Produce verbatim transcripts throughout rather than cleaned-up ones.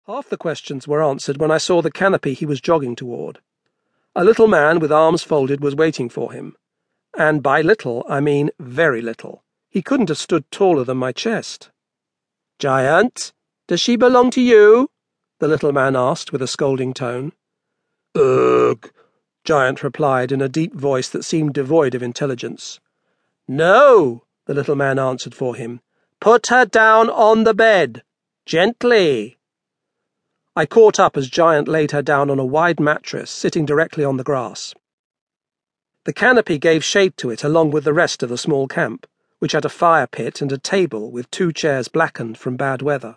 Half the questions were answered when I saw the canopy he was jogging toward. A little man with arms folded was waiting for him. And by little, I mean very little. He couldn't have stood taller than my chest. "Giant, does she belong to you?" the little man asked with a scolding tone. "Ugh," Giant replied in a deep voice that seemed devoid of intelligence. "No," the little man answered for him. "Put her down on the bed. Gently." I caught up as Giant laid her down on a wide mattress sitting directly on the grass. The canopy gave shade to it along with the rest of the small camp, which had a fire pit and a table with two chairs blackened from bad weather.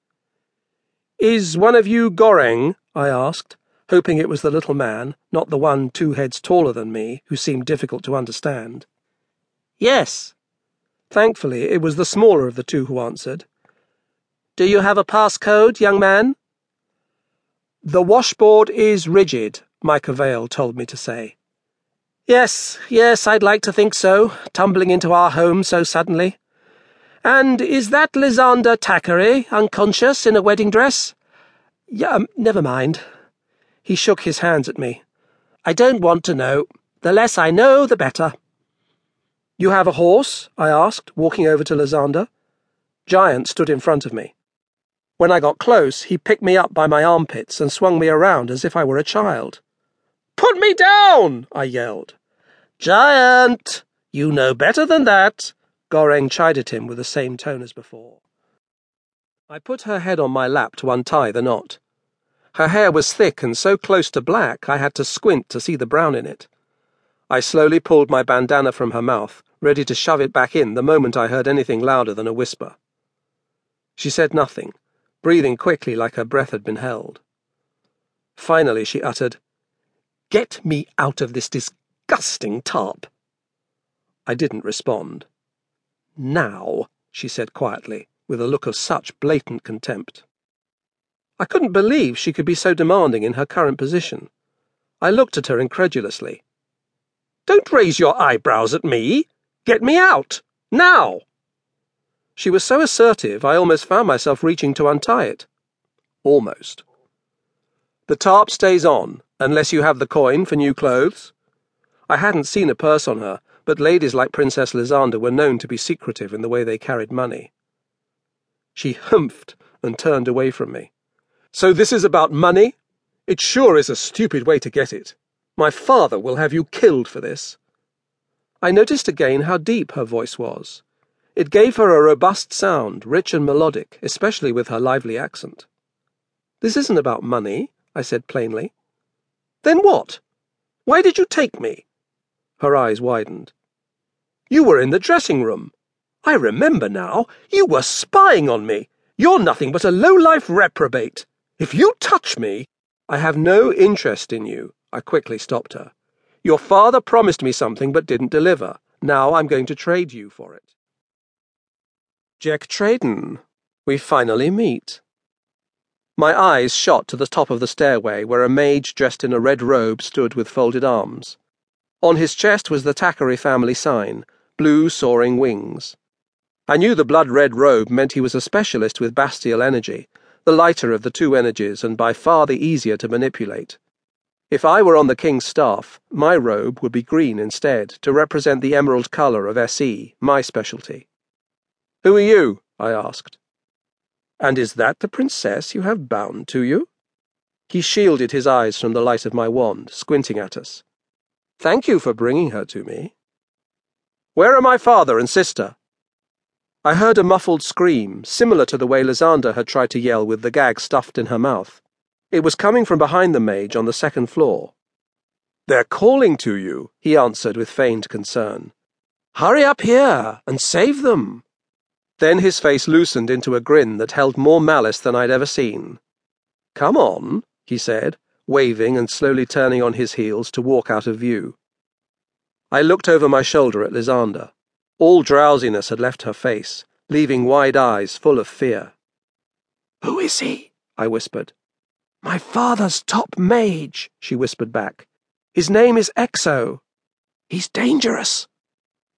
"Is one of you Goreng?" I asked, hoping it was the little man, not the one two heads taller than me, who seemed difficult to understand. "Yes." Thankfully, it was the smaller of the two who answered. "Do you have a passcode, young man?" "The washboard is rigid," Micah Vale told me to say. Yes, yes, I'd like to think so, tumbling into our home so suddenly. "And is that Lysander Thackeray unconscious in a wedding dress?" Yeah, um, never mind. He shook his hands at me. "I don't want to know. The less I know, the better." "You have a horse?" I asked, walking over to Lysander. Giant stood in front of me. When I got close, he picked me up by my armpits and swung me around as if I were a child. "Put me down!" I yelled. "Giant, you know better than that," Goreng chided him with the same tone as before. I put her head on my lap to untie the knot. Her hair was thick and so close to black I had to squint to see the brown in it. I slowly pulled my bandana from her mouth, ready to shove it back in the moment I heard anything louder than a whisper. She said nothing, breathing quickly like her breath had been held. Finally she uttered, "Get me out of this disgusting tarp." I didn't respond. "Now," she said quietly, with a look of such blatant contempt. I couldn't believe she could be so demanding in her current position. I looked at her incredulously. "Don't raise your eyebrows at me! Get me out! Now!" She was so assertive I almost found myself reaching to untie it. Almost. "The tarp stays on, unless you have the coin for new clothes." I hadn't seen a purse on her, but ladies like Princess Lysander were known to be secretive in the way they carried money. She humphed and turned away from me. "So this is about money? It sure is a stupid way to get it. My father will have you killed for this." I noticed again how deep her voice was. It gave her a robust sound, rich and melodic, especially with her lively accent. "This isn't about money," I said plainly. "Then what? Why did you take me?" Her eyes widened. "You were in the dressing room. I remember now. You were spying on me. You're nothing but a low-life reprobate. If you touch me—" "I have no interest in you," I quickly stopped her. "Your father promised me something but didn't deliver. Now I'm going to trade you for it." "Jack Traden, we finally meet." My eyes shot to the top of the stairway where a mage dressed in a red robe stood with folded arms. On his chest was the Thackeray family sign, blue soaring wings. I knew the blood-red robe meant he was a specialist with Bastial energy, the lighter of the two energies and by far the easier to manipulate. If I were on the king's staff, my robe would be green instead, to represent the emerald colour of S E, my specialty. "Who are you?" I asked. "And is that the princess you have bound to you?" He shielded his eyes from the light of my wand, squinting at us. "Thank you for bringing her to me." "Where are my father and sister?" I heard a muffled scream, similar to the way Lysander had tried to yell with the gag stuffed in her mouth. It was coming from behind the mage on the second floor. "They're calling to you," he answered with feigned concern. "Hurry up here and save them." Then his face loosened into a grin that held more malice than I'd ever seen. "Come on," he said, waving and slowly turning on his heels to walk out of view. I looked over my shoulder at Lysander. All drowsiness had left her face, leaving wide eyes full of fear. "Who is he?" I whispered. "My father's top mage," she whispered back. "His name is Exo. He's dangerous."